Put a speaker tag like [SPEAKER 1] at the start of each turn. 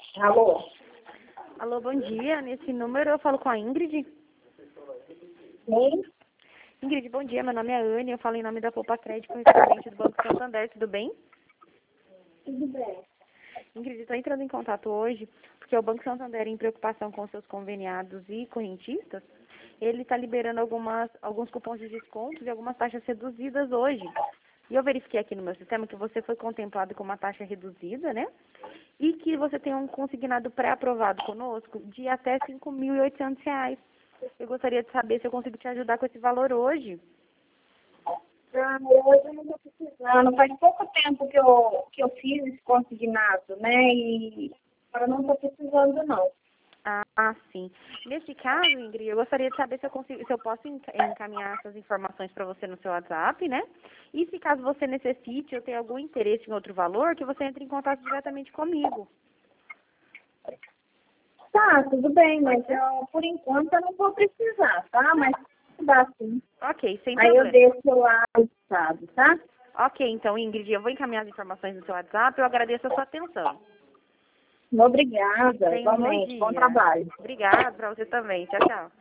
[SPEAKER 1] Alô?
[SPEAKER 2] Alô, bom dia. Nesse número eu falo com a Ingrid.
[SPEAKER 1] Sim?
[SPEAKER 2] Ingrid, bom dia. Meu nome é Anne. Eu falo em nome da Poupa Crédito, correspondente do Banco Santander. Tudo bem?
[SPEAKER 1] Tudo bem.
[SPEAKER 2] Ingrid, estou entrando em contato hoje porque o Banco Santander, em preocupação com seus conveniados e correntistas, ele está liberando alguns cupons de descontos e algumas taxas reduzidas hoje. E eu verifiquei aqui no meu sistema que você foi contemplado com uma taxa reduzida, né? E que você tem um consignado pré-aprovado conosco de até R$ 5.800. Eu gostaria de saber se eu consigo te ajudar com esse valor hoje.
[SPEAKER 1] Hoje eu não estou precisando. Faz pouco tempo que eu fiz esse consignado, né? E agora não estou precisando, não.
[SPEAKER 2] Ah, sim. Nesse caso, Ingrid, eu gostaria de saber se eu posso encaminhar essas informações para você no seu WhatsApp, né? E se caso você necessite ou tenha algum interesse em outro valor, que você entre em contato diretamente comigo.
[SPEAKER 1] Tá, tudo bem, mas por enquanto eu não vou precisar, tá? Mas dá sim.
[SPEAKER 2] Ok, sem
[SPEAKER 1] Aí eu
[SPEAKER 2] problema.
[SPEAKER 1] deixo lá o estado, tá?
[SPEAKER 2] Ok, então, Ingrid, eu vou encaminhar as informações no seu WhatsApp. Eu agradeço a sua atenção.
[SPEAKER 1] Obrigada,
[SPEAKER 2] Tenha um bom
[SPEAKER 1] igualmente. Bom
[SPEAKER 2] dia.
[SPEAKER 1] trabalho.
[SPEAKER 2] Obrigada para você também. Tchau, tchau.